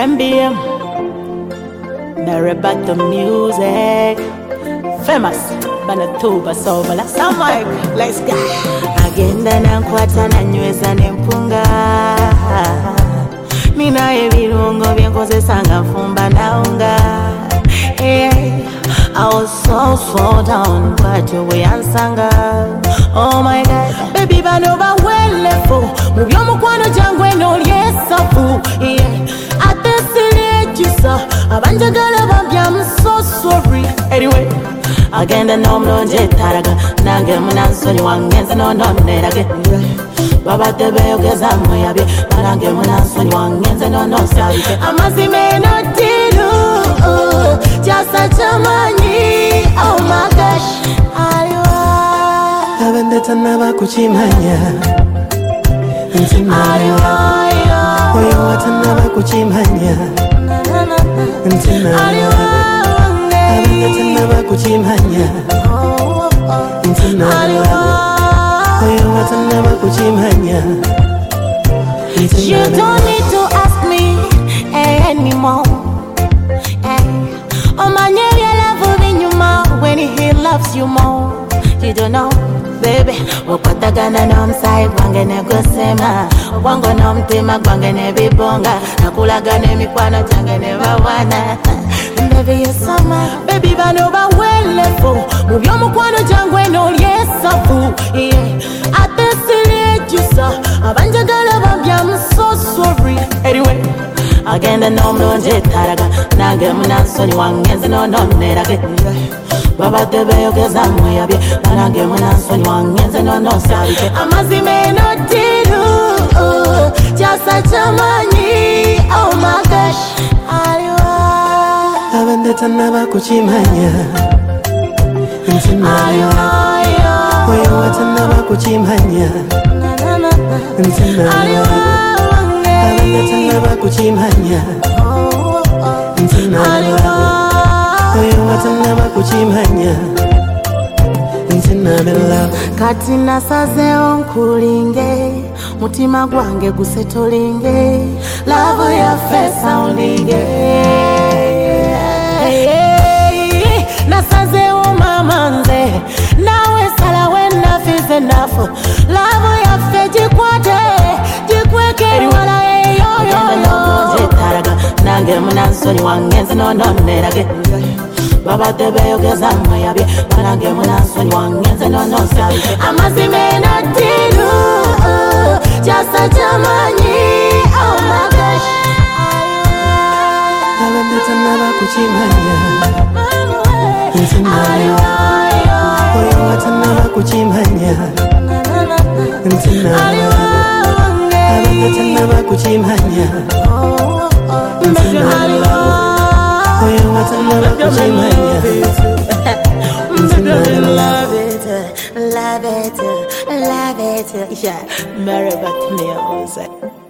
MBM, Mary back the music. Famous, Banatuba Sovala. Some mic, let's go. Agenda na kwata na nyweza nempunga. Nina ebirungo byenkozesanga nfumba naunga. I was so down, but you were ansanga. Oh my God, baby, bano ba welefu. Mubyo mukwano jangwe no yesafu. Atesile jisa, abanjagala bambya, I'm so sorry. Anyway, agenda no mlonje taraga. Nange munansoni wangenza no nerage. Baba tebe yogeza mweyabe. Nange munansoni wangenza no sabike. Amazime no tilu. Just such a money, oh my gosh, aliwa. Abendeta naba kuchimanya, ntima aliwa. Oyo wata naba kuchimanya, ntima aliwa. Abendeta naba kuchimanya, ntima aliwa. Oyo wata naba kuchimanya, ntima aliwa. You don't need to ask me anymore. When he loves you more, you don't know, baby. Upatagana na msai kwangene gosema, wango na mtima kwangene bibonga, nakulagane mikwano changene bawana. Baby you summer, baby bano ba welefu, mubyo mukwano changwe no yesafu. Atesile jusa, abanjagala bambya, I'm so sorry. Anyway, agenda no mlonje taraga, nange munansoni wangenza no nerage. Baba tebe yogeza mweyabe. Nange munansoni wangenza no sabike. Amazime no tilu. Just such a money, oh my gosh, aliwa. Abendeta naba kuchimanya, ntima aliwa. Oyo wata naba kuchimanya, ntima aliwa. Abendeta naba kuchimanya, ntima aliwa. Oyo wata naba kuchimanya, ntima aliwa. Kati nasaze onkulinge, mutima gwange gusetolinge, love ya fesa olinge. Nasaze o mamanze, nawe sala wena fize nafu, love ya fe jikwate, jikweke wala yo. Nange munansoni wangenza no nerage. Baba tebe yogeza mweyabe. Nange munansoni wangenza no sabike. Amazime no tilu. Just such a money, oh my gosh, Abendeta naba kuchimanya, ntima aliwa. Oyo wata naba kuchimanya, ntima aliwa. Abendeta naba kuchimanya, ntima aliwa. Oyo wata naba kuchimanya, ntima aliwa. Love it, yeah. Mary back to me,